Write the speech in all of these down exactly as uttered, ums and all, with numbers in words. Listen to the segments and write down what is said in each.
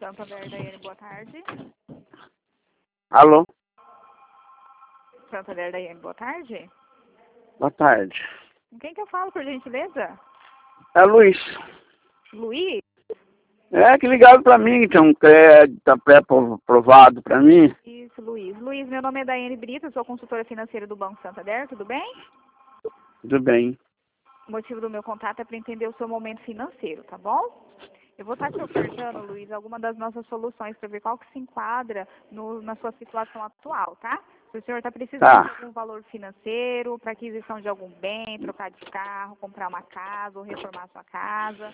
Santander, Daiane, boa tarde. Alô? Santander, Daiane, boa tarde. Boa tarde. Com quem que eu falo, por gentileza? É Luiz. Luiz? É que ligaram pra mim, então, crédito, tá pré-aprovado pra mim. Isso, Luiz. Luiz, meu nome é Daiane Brito, sou consultora financeira do Banco Santander, tudo bem? Tudo bem. O motivo do meu contato é para entender o seu momento financeiro, tá bom? Eu vou estar te ofertando, Luiz, alguma das nossas soluções para ver qual que se enquadra no, na sua situação atual, tá? Se o senhor está precisando Tá. de algum valor financeiro para aquisição de algum bem, trocar de carro, comprar uma casa ou reformar sua casa.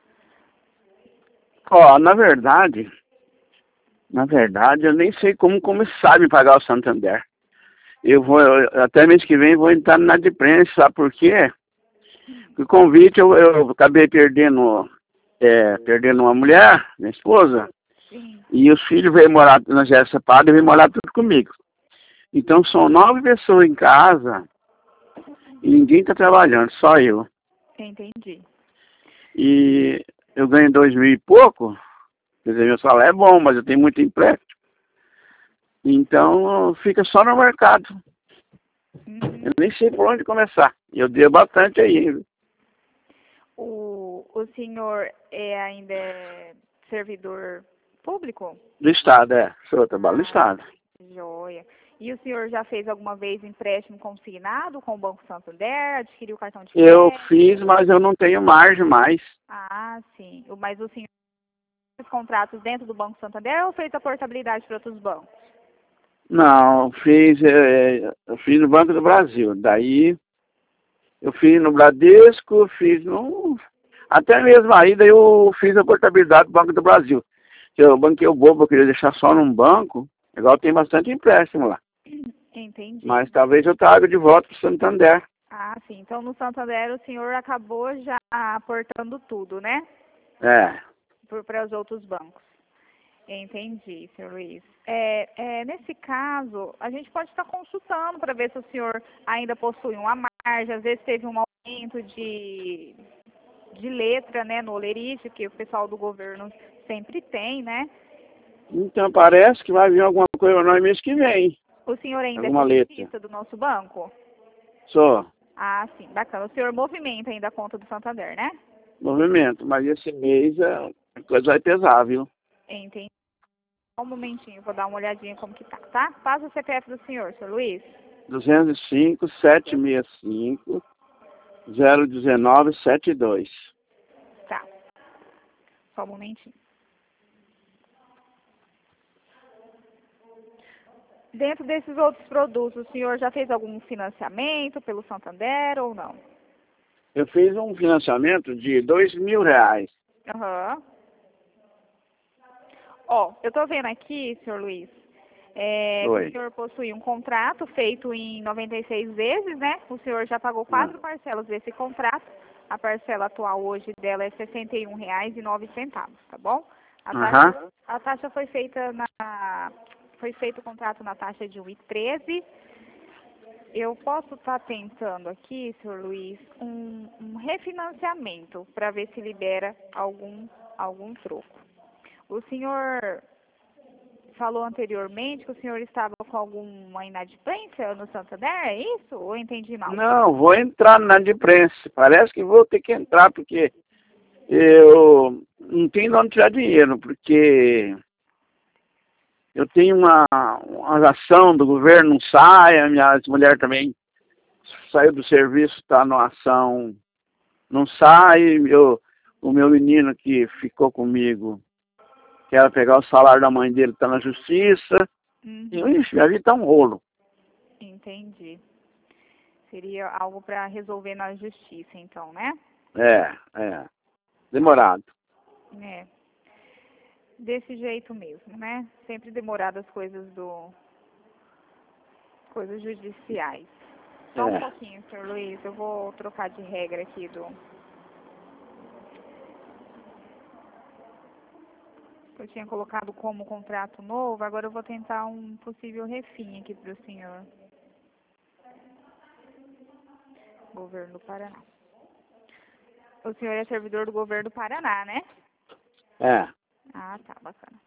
Ó, na verdade, na verdade, eu nem sei como começar a me pagar o Santander. Eu vou, eu- até mês que vem, vou entrar na de prensa, sabe por quê? O convite eu, eu acabei perdendo, é, perdendo uma mulher, minha esposa, Sim. e os filhos veio morar, nós já separados, veio morar tudo comigo. Então são nove pessoas em casa e ninguém está trabalhando, só eu. Entendi. E eu ganho dois mil e pouco, quer dizer, meu salário é bom, mas eu tenho muito empréstimo. Então fica só no mercado. Uhum. Eu nem sei por onde começar. E eu devo bastante aí. viu? O, o senhor é ainda é servidor público? Do Estado, é. Sou, trabalho no Ah, Estado. joia. E o senhor já fez alguma vez empréstimo consignado com o Banco Santander? Adquiriu cartão de Eu crédito? fiz, mas eu não tenho margem mais. Ah, sim. O- Mas o senhor fez contratos dentro do Banco Santander ou fez a portabilidade para outros bancos? Não, fiz, é, eu fiz no Banco do Brasil. Daí eu fiz no Bradesco, fiz no. Até mesmo aí, daí eu fiz a portabilidade do Banco do Brasil. Que eu banquei o bobo, eu queria deixar só num banco. Igual tem bastante empréstimo lá. Entendi. Mas talvez eu traga de volta para o Santander. Ah, sim. Então no Santander o senhor acabou já aportando tudo, né? É. Para os outros bancos. Entendi, senhor Luiz. É, é, nesse caso, a gente pode estar consultando para ver se o senhor ainda possui uma margem, às vezes teve um aumento de, de letra, né, no olerite, que o pessoal do governo sempre tem, né? Então parece que vai vir alguma coisa para nós mês que vem. O senhor ainda é Alguma letra. creditista do nosso banco? Só. Ah, sim, bacana. O senhor movimenta ainda a conta do Santander, né? Movimento. Mas esse mês é, a coisa vai pesar, viu? Entendi. Só um momentinho, vou dar uma olhadinha como que tá, tá? Passa o C P F do senhor, senhor Luiz. duzentos e cinco, setecentos e sessenta e cinco, zero um nove, sete dois. Tá. Só um momentinho. Dentro desses outros produtos, o senhor já fez algum financiamento pelo Santander ou não? Eu fiz um financiamento de dois mil reais. Aham. Ó, eu tô vendo aqui, senhor Luiz, é, que o Oi. senhor possui um contrato feito em noventa e seis vezes, né? O senhor já pagou quatro parcelas desse contrato. A parcela atual hoje dela é sessenta e um reais e nove centavos, tá bom? A taxa, Aham. a taxa foi feita na foi feito o contrato na taxa de um e treze. Eu posso estar tentando aqui, senhor Luiz, um, um refinanciamento para ver se libera algum algum troco. O senhor falou anteriormente que o senhor estava com alguma inadimplência no Santander, é isso? Ou eu entendi mal? Não, vou entrar na de prensa. Parece que vou ter que entrar, porque eu não tenho de onde tirar dinheiro, porque eu tenho uma, uma ação do governo, não sai, a minha mulher também saiu do serviço, está numa ação, não sai, eu, o meu menino que ficou comigo, quer pegar o salário da mãe dele, está na justiça, Uhum, e ixi, minha vida está um rolo. entendi. Seria algo para resolver na justiça, então, né? É, é, demorado. É. Desse jeito mesmo, né? Sempre demorado as coisas do coisas judiciais. Só um É. pouquinho, senhor Luiz, eu vou trocar de regra aqui do. Eu tinha colocado como contrato novo, agora eu vou tentar um possível refim aqui para o senhor. Governo do Paraná. O senhor é servidor do governo do Paraná, né? É. Ah, tá, bacana.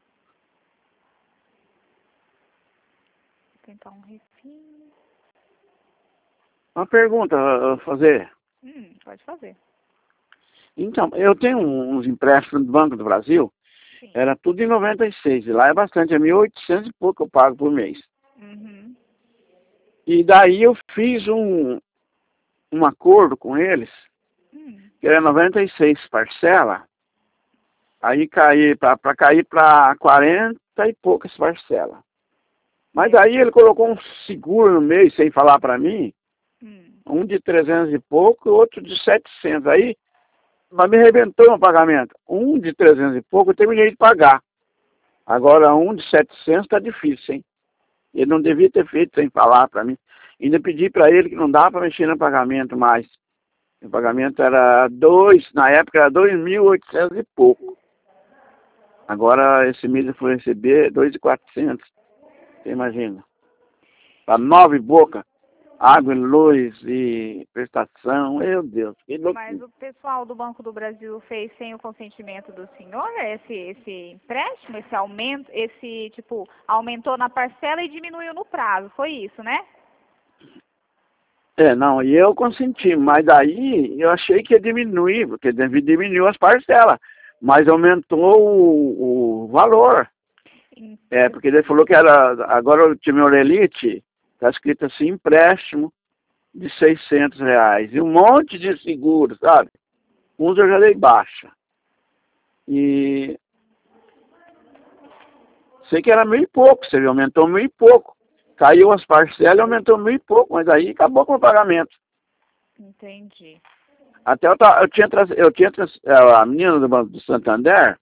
Vou tentar um refil. Uma pergunta a fazer. Hum, pode fazer. Então, eu tenho uns empréstimos do Banco do Brasil, Sim. era tudo em noventa e seis, e lá é bastante, é mil e oitocentos e pouco que eu pago por mês. Uhum. E daí eu fiz um, um acordo com eles, Hum. que era noventa e seis parcela, aí caí para cair para quarenta e poucas parcelas. Mas É. daí ele colocou um seguro no meio, sem falar para mim, Hum. um de trezentos e pouco e outro de setecentos. Aí, mas me arrebentou no pagamento. Um de trezentos e pouco eu terminei de pagar. Agora, um de setecentos está difícil, hein? Ele não devia ter feito sem falar para mim. Ainda pedi para ele que não dá para mexer no pagamento mais. O pagamento era dois, na época era dois mil e oitocentos e pouco. Agora, esse mês eu fui receber dois mil e quatrocentos. Você imagina? Para nove bocas, água e luz e prestação, meu Deus, que loucura. Mas o pessoal do Banco do Brasil fez sem o consentimento do senhor esse, esse empréstimo, esse aumento, esse, tipo, aumentou na parcela e diminuiu no prazo, foi isso, né? É, não, e eu consenti, mas daí eu achei que ia diminuir, porque deve diminuir as parcelas, mas aumentou o, o valor. É, porque ele falou que era, agora o time Orelite, está escrito assim, empréstimo de seiscentos reais, e um monte de seguros, sabe? Uns eu já dei baixa. E sei que era mil e pouco, você viu, aumentou mil e pouco. Caiu as parcelas e aumentou mil e pouco, mas aí acabou com o pagamento. Entendi. Até eu, ta- eu tinha, tra- eu tinha tra- a menina do Banco do Santander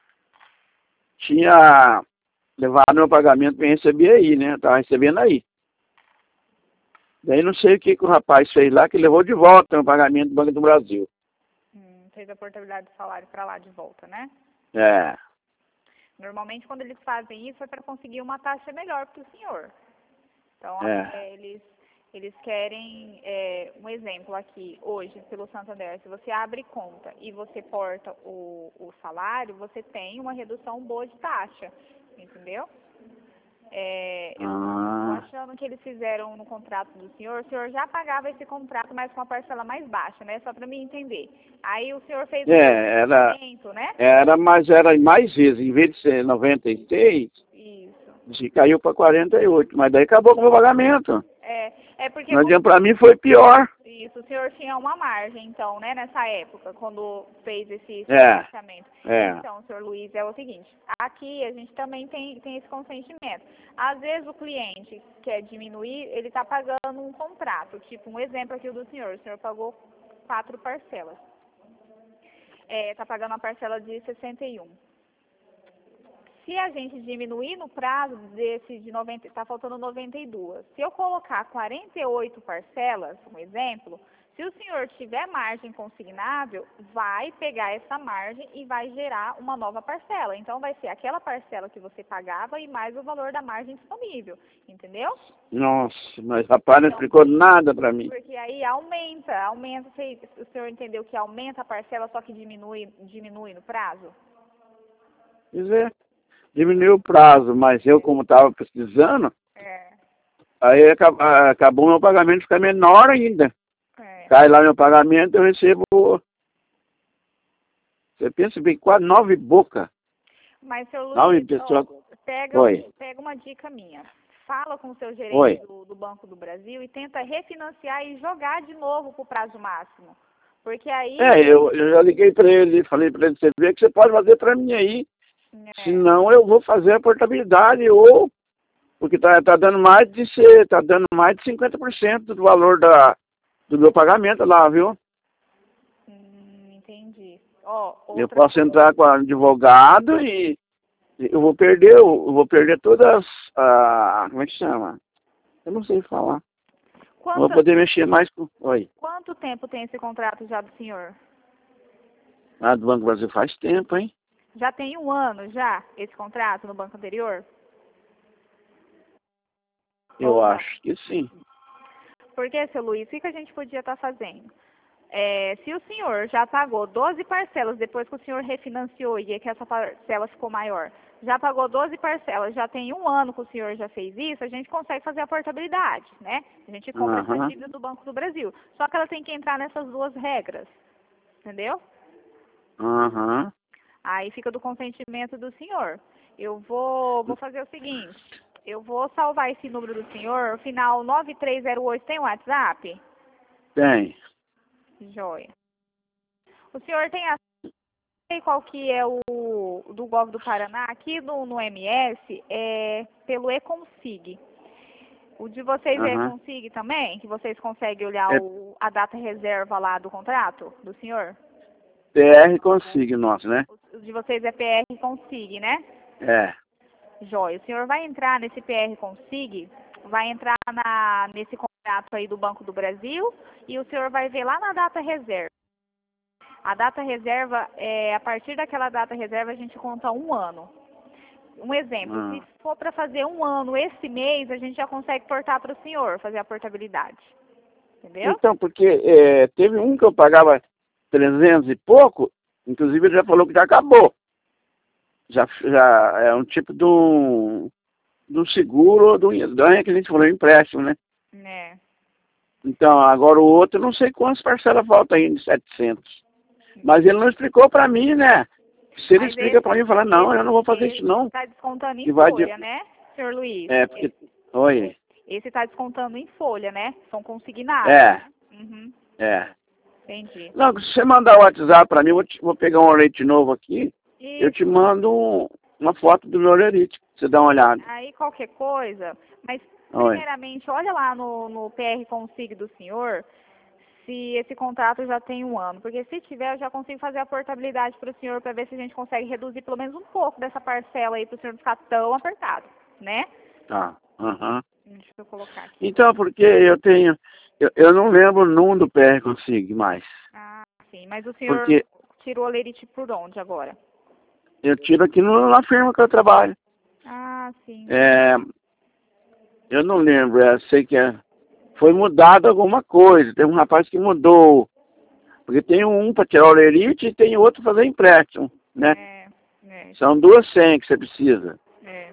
tinha levado meu pagamento para receber aí, né? Eu tava recebendo aí. Daí não sei o que, que o rapaz fez lá, que levou de volta o pagamento do Banco do Brasil. Hum, fez a portabilidade do salário para lá de volta, né? É, Normalmente, quando eles fazem isso, é para conseguir uma taxa melhor para o senhor. Então, é. é, eles, eles querem, é, um exemplo aqui, hoje, pelo Santander, se você abre conta e você porta o, o salário, você tem uma redução boa de taxa, entendeu? É, eu tô Ah, achando que eles fizeram no contrato do senhor, o senhor já pagava esse contrato, mas com uma parcela mais baixa, né? Só para mim entender. Aí o senhor fez um é, era, investimento, né? era, mas era mais vezes, em vez de ser noventa e seis, Isso. se caiu para quarenta e oito, mas daí acabou com o meu pagamento. É, é porque Não adianta, para mim foi pior. isso, o senhor tinha uma margem, então, né, nessa época, quando fez esse É, financiamento. é. Então, senhor Luiz, é o seguinte, aqui a gente também tem, tem esse consentimento. Às vezes o cliente quer diminuir, ele está pagando um contrato, tipo um exemplo aqui do senhor, o senhor pagou quatro parcelas. Está pagando uma parcela de sessenta e um. Se a gente diminuir no prazo desse de noventa, está faltando noventa e duas. Se eu colocar quarenta e oito parcelas, um exemplo, se o senhor tiver margem consignável, vai pegar essa margem e vai gerar uma nova parcela. Então vai ser aquela parcela que você pagava e mais o valor da margem disponível, entendeu? Nossa, mas rapaz não explicou nada para mim. Porque aí aumenta, aumenta, o senhor entendeu que aumenta a parcela, só que diminui, diminui no prazo? Quer é, diminuiu o prazo, mas eu, como estava pesquisando, É, aí acab- acabou meu pagamento ficar menor ainda. é. Cai lá meu pagamento, eu recebo, você pensa bem, quase nove bocas. Mas, seu Nove Luiz, ó, pessoas. pega, Oi, pega uma dica minha. Fala com o seu gerente oi. do, do Banco do Brasil e tenta refinanciar e jogar de novo para o prazo máximo. Porque aí, É, eu, eu já liguei para ele, falei para ele, você vê que você pode fazer para mim aí. é, Senão eu vou fazer a portabilidade ou porque tá, tá dando mais de ser, tá dando mais de cinquenta por cento do valor da, do meu pagamento lá, viu? hum, entendi. Ó, Eu outra posso coisa. entrar com o advogado e eu vou perder, eu vou perder todas a, como é que chama? Eu não sei falar. Não vou Quanto, poder mexer mais com, oi, quanto tempo tem esse contrato já do senhor? lá do Banco do Brasil faz tempo, hein? Já tem um ano já esse contrato no banco anterior? Eu Ou não? acho que sim. Porque, seu Luiz, o que que a gente podia estar fazendo? É, se o senhor já pagou doze parcelas depois que o senhor refinanciou e é que essa parcela ficou maior, já pagou doze parcelas, já tem um ano que o senhor já fez isso, a gente consegue fazer a portabilidade, né? A gente compra essa Aham. dívida do Banco do Brasil. Só que ela tem que entrar nessas duas regras, entendeu? Aham. Aí fica do consentimento do senhor. Eu vou, vou fazer o seguinte, eu vou salvar esse número do senhor, o final nove três zero oito, tem o WhatsApp? Tem. Joia. O senhor tem a sei qual que é o do Gov do Paraná, aqui no, no M S, é pelo eConsig. O de vocês é Aham. eConsig também? Que vocês conseguem olhar É o, a data reserva lá do contrato do senhor? P R consigo nosso, né? O de vocês é P R Consig, né? É. Joia. O senhor vai entrar nesse P R Consig, vai entrar na, nesse contrato aí do Banco do Brasil e o senhor vai ver lá na data reserva. A data reserva, é, a partir daquela data reserva, a gente conta um ano. Um exemplo, Ah. se for para fazer um ano esse mês, a gente já consegue portar para o senhor, fazer a portabilidade. Entendeu? Então, porque é, teve um que eu pagava trezentos e pouco, inclusive ele já falou que já acabou. Já, já é um tipo de um, de um seguro, do ganha que a gente falou, empréstimo, né? É. Então, agora o outro, eu não sei quantas parcelas faltam ainda, de setecentos. Mas ele não explicou pra mim, né? Se ele Mas explica esse, pra mim, fala, não, eu não vou fazer esse isso não. está descontando em Que vai de... folha, né, senhor Luiz? É, porque... Oi. Esse está descontando em folha, né? São consignados. É, Uhum. é. Entendi. Não, se você mandar o WhatsApp pra mim, eu vou, te- vou pegar um leite novo aqui, eu te Isso. mando um- uma foto do meu lerite, pra você dar uma olhada. Aí qualquer coisa, mas Oi. primeiramente, olha lá no, no P R Consig do senhor se esse contrato já tem um ano. Porque se tiver, eu já consigo fazer a portabilidade para o senhor para ver se a gente consegue reduzir pelo menos um pouco dessa parcela aí para o senhor não ficar tão apertado, né? Tá. Aham. Deixa eu colocar aqui. Então, porque eu tenho... Eu, eu não lembro o número do P R Consigo mais. Ah, sim. Mas o senhor Porque tirou a lerite por onde agora? eu tiro aqui no, na firma que eu trabalho. Ah, sim. É, eu não lembro, eu sei que é, foi mudado alguma coisa. Tem um rapaz que mudou. Porque tem um para tirar o lerite e tem outro para fazer empréstimo, né? É, é, São duas senhas que você precisa. é.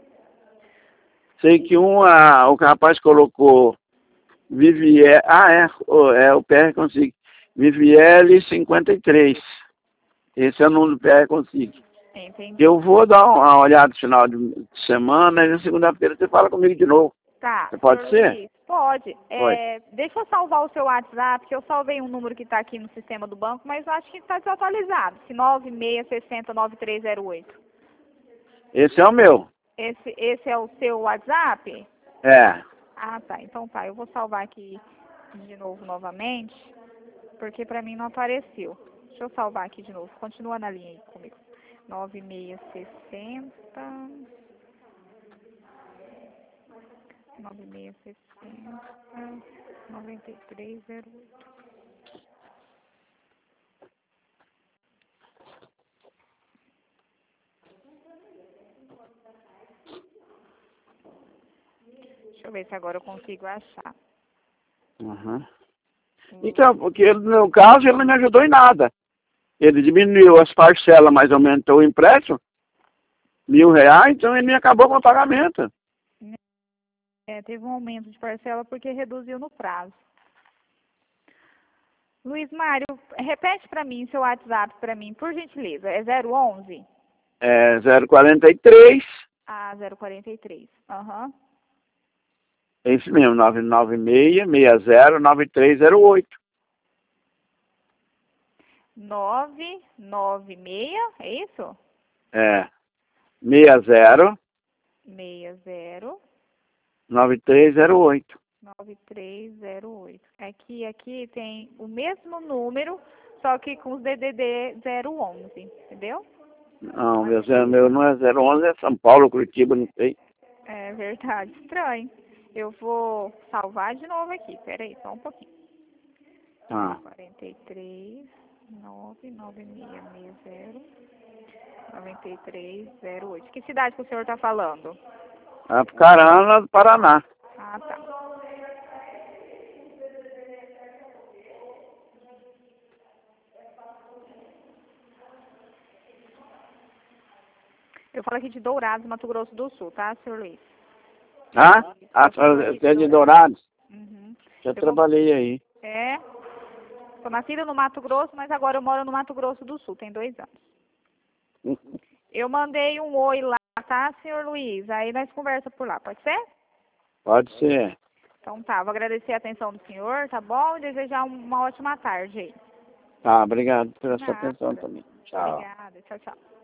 Sei que um, a, o rapaz colocou Vivier, ah, é, o- é o P R Consigo. Viviele cinquenta e três. Esse é o número do P R Consigo. Entendi. Eu vou dar uma olhada no final de semana e na segunda-feira você fala comigo de novo. Tá. Você pode senhor ser? Luiz, pode. Oi. É, deixa eu salvar o seu WhatsApp, que eu salvei um número que está aqui no sistema do banco, mas eu acho que está desatualizado. Esse nove seis seis zero nove três zero oito. Esse é o meu. Esse, esse é o seu WhatsApp? É. Ah, tá. Então tá. Eu vou salvar aqui de novo novamente, porque pra mim não apareceu. Deixa eu salvar aqui de novo. Continua na linha aí comigo. nove seis seis zero. nove seis seis zero. nove três zero oito. Deixa eu ver se agora eu consigo achar. Uhum. Então, porque no meu caso ele não me ajudou em nada. Ele diminuiu as parcelas, mas aumentou o empréstimo, mil reais, então ele me acabou com o pagamento. É, teve um aumento de parcela porque reduziu no prazo. Luiz Mário, repete para mim seu WhatsApp para mim, por gentileza. É zero onze? É zero quarenta e três, Ah, zero quarenta e três. Aham. é isso mesmo, nove nove seis, seis zero, nove três zero oito. nove nove seis, é isso? É, seis zero, seis zero nove três zero oito. nove três zero oito. Aqui, aqui tem o mesmo número, só que com os D D D zero onze, entendeu? Não, meu, zero, meu não é zero onze, é São Paulo, Curitiba, não sei. É verdade, estranho. Eu vou salvar de novo aqui, peraí, só um pouquinho. Ah, quarenta e três, nove nove seis seis zero, nove três zero oito. Que cidade que o senhor está falando? Apucarana, do Paraná. Ah, tá. Eu falo aqui de Dourados, Mato Grosso do Sul, tá, senhor Luiz? Ah? Ah, você é de Dourados? Uhum. Já Eu trabalhei aí. É. Sou nascida no Mato Grosso, mas agora eu moro no Mato Grosso do Sul, tem dois anos. Eu mandei um oi lá, tá, senhor Luiz? Aí nós conversa por lá, pode ser? Pode ser. Então tá, vou agradecer a atenção do senhor, tá bom? E desejar uma ótima tarde aí. Tá, obrigado pela sua Nada. atenção também. Tchau. Obrigada, tchau, tchau.